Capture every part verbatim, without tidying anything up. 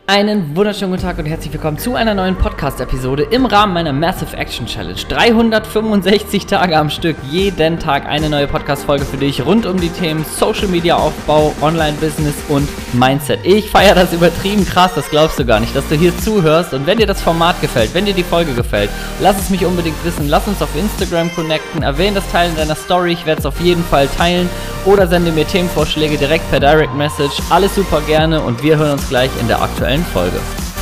Einen wunderschönen guten Tag und herzlich willkommen zu einer neuen Podcast-Episode im Rahmen meiner Massive Action Challenge. dreihundertfünfundsechzig Tage am Stück, jeden Tag eine neue Podcast-Folge für dich rund um die Themen Social Media Aufbau, Online-Business und Mindset. Ich feiere das übertrieben krass, das glaubst du gar nicht, dass du hier zuhörst. Und wenn dir das Format gefällt, wenn dir die Folge gefällt, lass es mich unbedingt wissen. Lass uns auf Instagram connecten, erwähne das Teil in deiner Story, ich werde es auf jeden Fall teilen. Oder sende mir Themenvorschläge direkt per Direct Message. Alles super gerne und wir hören uns gleich in der aktuellen Folge.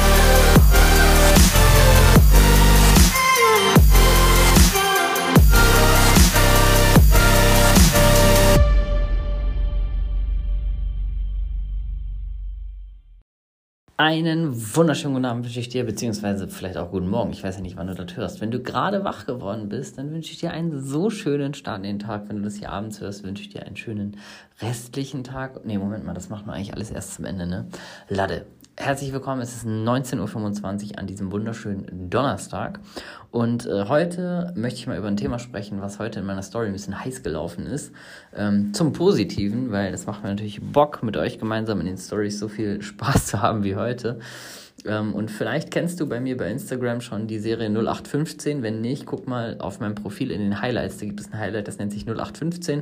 Einen wunderschönen guten Abend wünsche ich dir, beziehungsweise vielleicht auch guten Morgen. Ich weiß ja nicht, wann du das hörst. Wenn du gerade wach geworden bist, dann wünsche ich dir einen so schönen Start in den Tag. Wenn du das hier abends hörst, wünsche ich dir einen schönen restlichen Tag. Nee, Moment mal, das macht man eigentlich alles erst zum Ende, ne? Lade. Herzlich willkommen, es ist neunzehn Uhr fünfundzwanzig an diesem wunderschönen Donnerstag und äh, heute möchte ich mal über ein Thema sprechen, was heute in meiner Story ein bisschen heiß gelaufen ist, ähm, zum Positiven, weil das macht mir natürlich Bock, mit euch gemeinsam in den Stories so viel Spaß zu haben wie heute. Ähm, und vielleicht kennst du bei mir bei Instagram schon die Serie null acht fünfzehn, wenn nicht, guck mal auf meinem Profil in den Highlights, da gibt es ein Highlight, das nennt sich null acht fünfzehn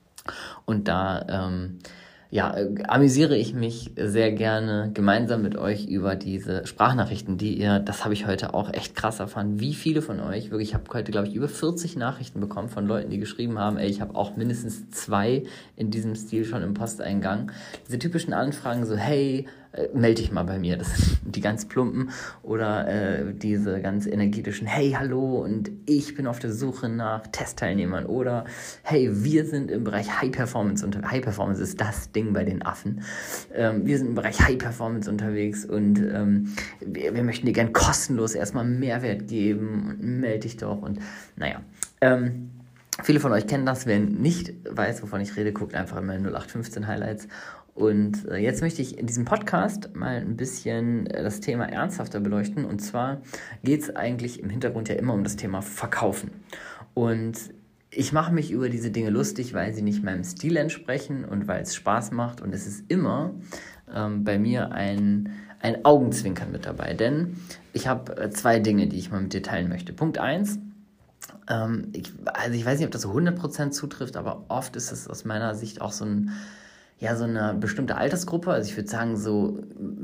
und da ähm, Ja, äh, amüsiere ich mich sehr gerne gemeinsam mit euch über diese Sprachnachrichten, die ihr, das habe ich heute auch echt krass erfahren, wie viele von euch, wirklich, ich habe heute, glaube ich, über vierzig Nachrichten bekommen von Leuten, die geschrieben haben, ey, ich habe auch mindestens zwei in diesem Stil schon im Posteingang. Diese typischen Anfragen so, hey, äh, melde dich mal bei mir, das sind die ganz plumpen oder äh, diese ganz energetischen, hey, hallo und ich bin auf der Suche nach Testteilnehmern oder hey, wir sind im Bereich High Performance und High Performance ist das Ding bei den Affen. Ähm, wir sind im Bereich High Performance unterwegs und ähm, wir, wir möchten dir gern kostenlos erstmal Mehrwert geben und melde dich doch und naja, ähm, viele von euch kennen das, wer nicht weiß, wovon ich rede, guckt einfach in meine null acht fünfzehn Highlights. Und äh, jetzt möchte ich in diesem Podcast mal ein bisschen äh, das Thema ernsthafter beleuchten. Und zwar geht es eigentlich im Hintergrund ja immer um das Thema Verkaufen. Und ich mache mich über diese Dinge lustig, weil sie nicht meinem Stil entsprechen und weil es Spaß macht. Und es ist immer ähm, bei mir ein, ein Augenzwinkern mit dabei. Denn ich habe äh, zwei Dinge, die ich mal mit dir teilen möchte. Punkt eins. Ähm, ich, also ich weiß nicht, ob das so hundert Prozent zutrifft, aber oft ist es aus meiner Sicht auch so ein ja, so eine bestimmte Altersgruppe, also ich würde sagen so,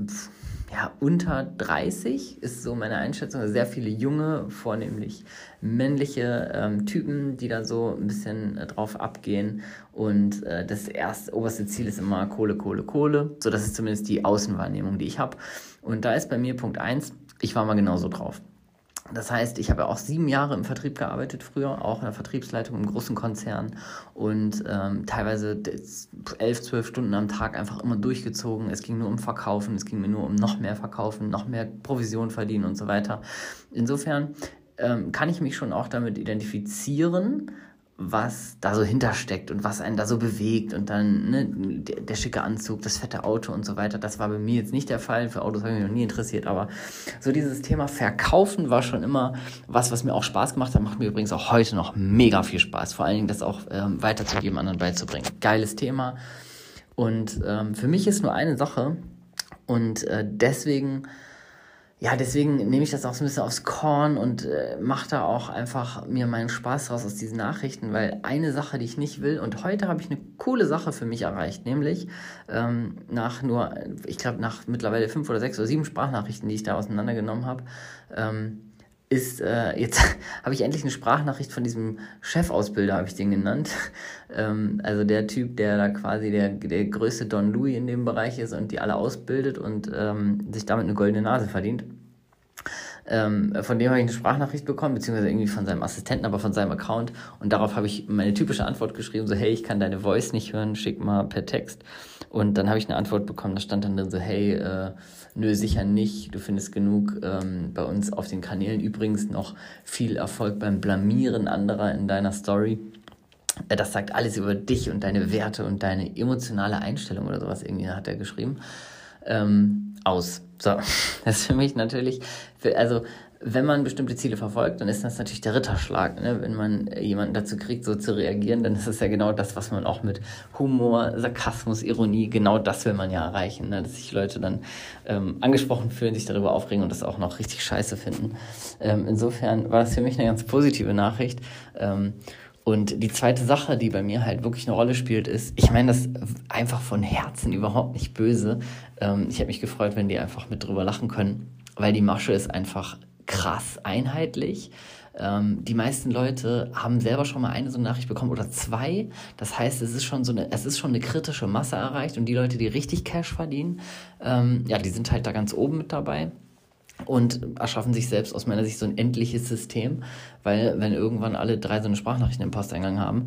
ja, unter dreißig ist so meine Einschätzung, also sehr viele junge, vornehmlich männliche ähm, Typen, die da so ein bisschen äh, drauf abgehen und äh, das erste, oberste Ziel ist immer Kohle, Kohle, Kohle, so das ist zumindest die Außenwahrnehmung, die ich habe und da ist bei mir Punkt eins, ich war mal genauso drauf. Das heißt, ich habe auch sieben Jahre im Vertrieb gearbeitet früher, auch in der Vertriebsleitung im großen Konzern und ähm, teilweise elf, zwölf Stunden am Tag einfach immer durchgezogen. Es ging nur um Verkaufen, es ging mir nur um noch mehr Verkaufen, noch mehr Provision verdienen und so weiter. Insofern ähm, kann ich mich schon auch damit identifizieren, was da so hintersteckt und was einen da so bewegt und dann ne, der, der schicke Anzug, das fette Auto und so weiter, das war bei mir jetzt nicht der Fall, für Autos habe ich mich noch nie interessiert, aber so dieses Thema Verkaufen war schon immer was, was mir auch Spaß gemacht hat, macht mir übrigens auch heute noch mega viel Spaß, vor allen Dingen das auch ähm, weiterzugeben, anderen beizubringen. Geiles Thema und ähm, für mich ist nur eine Sache und äh, deswegen Ja, deswegen nehme ich das auch so ein bisschen aufs Korn und äh, mache da auch einfach mir meinen Spaß raus aus diesen Nachrichten, weil eine Sache, die ich nicht will, und heute habe ich eine coole Sache für mich erreicht, nämlich ähm, nach nur, ich glaube nach mittlerweile fünf oder sechs oder sieben Sprachnachrichten, die ich da auseinandergenommen habe, ähm, ist, äh, jetzt habe ich endlich eine Sprachnachricht von diesem Chefausbilder, habe ich den genannt. ähm, also der Typ, der da quasi der, der größte Don Louis in dem Bereich ist und die alle ausbildet und ähm, sich damit eine goldene Nase verdient. Ähm, von dem habe ich eine Sprachnachricht bekommen, beziehungsweise irgendwie von seinem Assistenten, aber von seinem Account. Und darauf habe ich meine typische Antwort geschrieben, so hey, ich kann deine Voice nicht hören, schick mal per Text. Und dann habe ich eine Antwort bekommen, da stand dann drin so, hey, äh, nö, sicher nicht, du findest genug ähm, bei uns auf den Kanälen. Übrigens noch viel Erfolg beim Blamieren anderer in deiner Story. Äh, das sagt alles über dich und deine Werte und deine emotionale Einstellung oder sowas, irgendwie hat er geschrieben. Ähm, aus. So, das ist für mich natürlich, für, also wenn man bestimmte Ziele verfolgt, dann ist das natürlich der Ritterschlag. Ne? Wenn man jemanden dazu kriegt, so zu reagieren, dann ist das ja genau das, was man auch mit Humor, Sarkasmus, Ironie, genau das will man ja erreichen. Ne? Dass sich Leute dann ähm, angesprochen fühlen, sich darüber aufregen und das auch noch richtig scheiße finden. Ähm, insofern war das für mich eine ganz positive Nachricht. Ähm, Und die zweite Sache, die bei mir halt wirklich eine Rolle spielt, ist, ich meine das einfach von Herzen überhaupt nicht böse. Ähm, ich habe mich gefreut, wenn die einfach mit drüber lachen können, weil die Masche ist einfach krass einheitlich. Ähm, die meisten Leute haben selber schon mal eine so eine Nachricht bekommen oder zwei. Das heißt, es ist schon so eine, es ist schon eine kritische Masse erreicht und die Leute, die richtig Cash verdienen, ähm, ja, die sind halt da ganz oben mit dabei. Und erschaffen sich selbst aus meiner Sicht so ein endliches System, weil wenn irgendwann alle drei so eine Sprachnachrichten im Posteingang haben,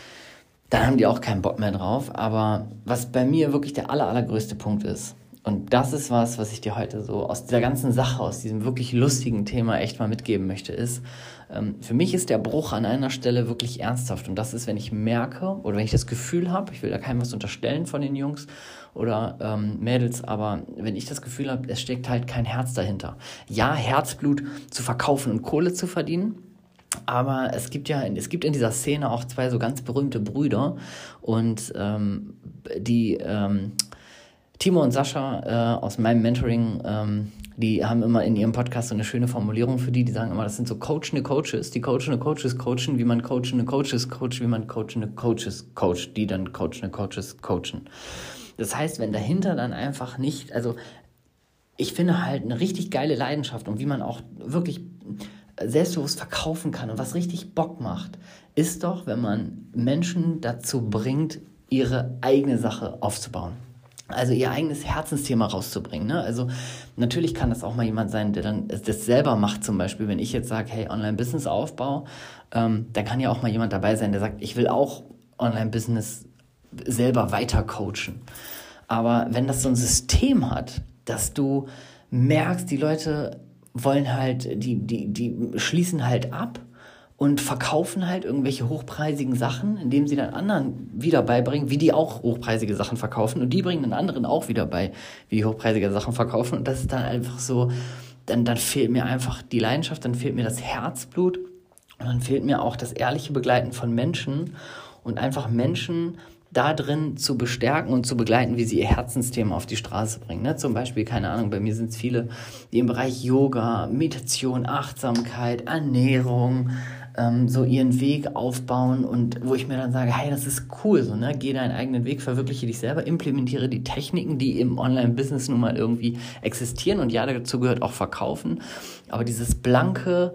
dann haben die auch keinen Bock mehr drauf. Aber was bei mir wirklich der aller, allergrößte Punkt ist, und das ist was, was ich dir heute so aus dieser ganzen Sache, aus diesem wirklich lustigen Thema echt mal mitgeben möchte, ist, ähm, für mich ist der Bruch an einer Stelle wirklich ernsthaft. Und das ist, wenn ich merke oder wenn ich das Gefühl habe, ich will da keinem was unterstellen von den Jungs oder ähm, Mädels, aber wenn ich das Gefühl habe, es steckt halt kein Herz dahinter. Ja, Herzblut zu verkaufen und Kohle zu verdienen, aber es gibt ja, es gibt in dieser Szene auch zwei so ganz berühmte Brüder und ähm, die ähm, Timo und Sascha äh, aus meinem Mentoring, ähm, die haben immer in ihrem Podcast so eine schöne Formulierung für die, die sagen immer, das sind so coachende Coaches, die coachende Coaches coachen, wie man coachende Coaches coacht, wie man coachende Coaches coacht, die dann coachende Coaches coachen. Das heißt, wenn dahinter dann einfach nicht, also ich finde halt eine richtig geile Leidenschaft und wie man auch wirklich selbstbewusst verkaufen kann und was richtig Bock macht, ist doch, wenn man Menschen dazu bringt, ihre eigene Sache aufzubauen. Also ihr eigenes Herzensthema rauszubringen. Ne? Also natürlich kann das auch mal jemand sein, der dann das selber macht zum Beispiel. Wenn ich jetzt sage, hey, Online-Business-Aufbau, ähm, dann kann ja auch mal jemand dabei sein, der sagt, ich will auch Online-Business selber weiter coachen. Aber wenn das so ein System hat, dass du merkst, die Leute wollen halt, die, die, die schließen halt ab und verkaufen halt irgendwelche hochpreisigen Sachen, indem sie dann anderen wieder beibringen, wie die auch hochpreisige Sachen verkaufen. Und die bringen den anderen auch wieder bei, wie die hochpreisige Sachen verkaufen. Und das ist dann einfach so, dann, dann fehlt mir einfach die Leidenschaft, dann fehlt mir das Herzblut und dann fehlt mir auch das ehrliche Begleiten von Menschen und einfach Menschen da drin zu bestärken und zu begleiten, wie sie ihr Herzensthema auf die Straße bringen. Ne? Zum Beispiel, keine Ahnung, bei mir sind es viele, die im Bereich Yoga, Meditation, Achtsamkeit, Ernährung, ähm, so ihren Weg aufbauen und wo ich mir dann sage, hey, das ist cool, so, ne? Geh deinen eigenen Weg, verwirkliche dich selber, implementiere die Techniken, die im Online-Business nun mal irgendwie existieren und ja, dazu gehört auch Verkaufen, aber dieses blanke,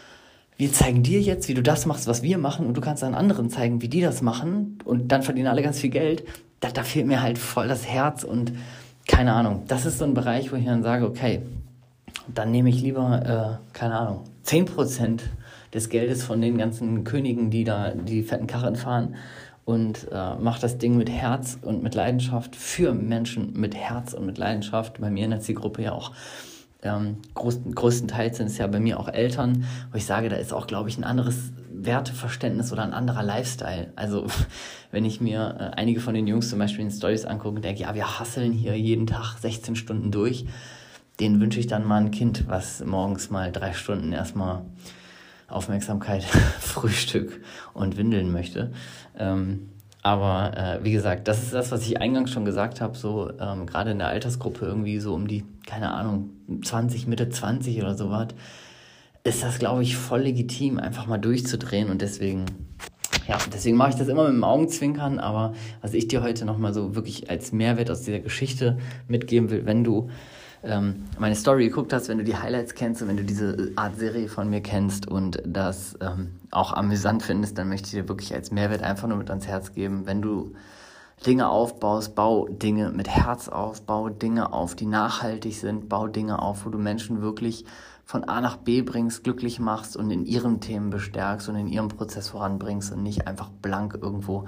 wir zeigen dir jetzt, wie du das machst, was wir machen und du kannst dann anderen zeigen, wie die das machen und dann verdienen alle ganz viel Geld. Da, da fehlt mir halt voll das Herz und keine Ahnung. Das ist so ein Bereich, wo ich dann sage, okay, dann nehme ich lieber, äh, keine Ahnung, zehn Prozent des Geldes von den ganzen Königen, die da die fetten Karren fahren und äh, mache das Ding mit Herz und mit Leidenschaft für Menschen mit Herz und mit Leidenschaft. Bei mir in der Zielgruppe ja auch Ähm, groß, größtenteils sind es ja bei mir auch Eltern, wo ich sage, da ist auch, glaube ich, ein anderes Werteverständnis oder ein anderer Lifestyle. Also wenn ich mir äh, einige von den Jungs zum Beispiel in Stories angucke und denke, ja, wir hasseln hier jeden Tag sechzehn Stunden durch, denen wünsche ich dann mal ein Kind, was morgens mal drei Stunden erstmal Aufmerksamkeit, Frühstück und Windeln möchte. Ähm, Aber äh, wie gesagt, das ist das, was ich eingangs schon gesagt habe, so ähm, gerade in der Altersgruppe irgendwie so um die, keine Ahnung, zwanzig, Mitte zwanzig oder so was, ist das, glaube ich, voll legitim, einfach mal durchzudrehen und deswegen, ja, deswegen mache ich das immer mit dem Augenzwinkern, aber was ich dir heute nochmal so wirklich als Mehrwert aus dieser Geschichte mitgeben will, wenn du ähm, meine Story geguckt hast, wenn du die Highlights kennst und wenn du diese Art Serie von mir kennst und das ähm, auch amüsant findest, dann möchte ich dir wirklich als Mehrwert einfach nur mit ans Herz geben, wenn du Dinge aufbaust, bau Dinge mit Herz auf, bau Dinge auf, die nachhaltig sind, bau Dinge auf, wo du Menschen wirklich von A nach B bringst, glücklich machst und in ihren Themen bestärkst und in ihrem Prozess voranbringst und nicht einfach blank irgendwo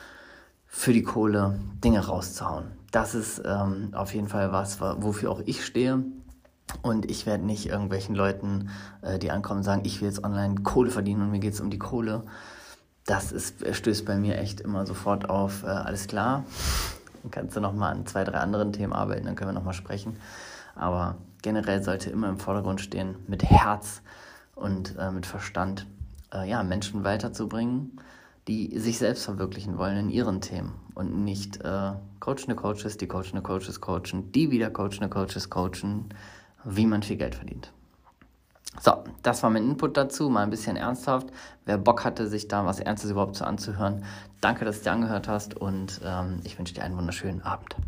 für die Kohle Dinge rauszuhauen. Das ist ähm, auf jeden Fall was, wofür auch ich stehe. Und ich werde nicht irgendwelchen Leuten, äh, die ankommen, sagen, ich will jetzt online Kohle verdienen und mir geht es um die Kohle. Das ist, stößt bei mir echt immer sofort auf, äh, alles klar, dann kannst du nochmal an zwei, drei anderen Themen arbeiten, dann können wir nochmal sprechen. Aber generell sollte immer im Vordergrund stehen, mit Herz und äh, mit Verstand äh, ja, Menschen weiterzubringen, die sich selbst verwirklichen wollen in ihren Themen und nicht äh, coachende Coaches, die coachende Coaches coachen, die wieder coachende Coaches coachen, wie man viel Geld verdient. So, das war mein Input dazu, mal ein bisschen ernsthaft. Wer Bock hatte, sich da was Ernstes überhaupt so anzuhören, danke, dass du dir angehört hast und ähm, ich wünsche dir einen wunderschönen Abend.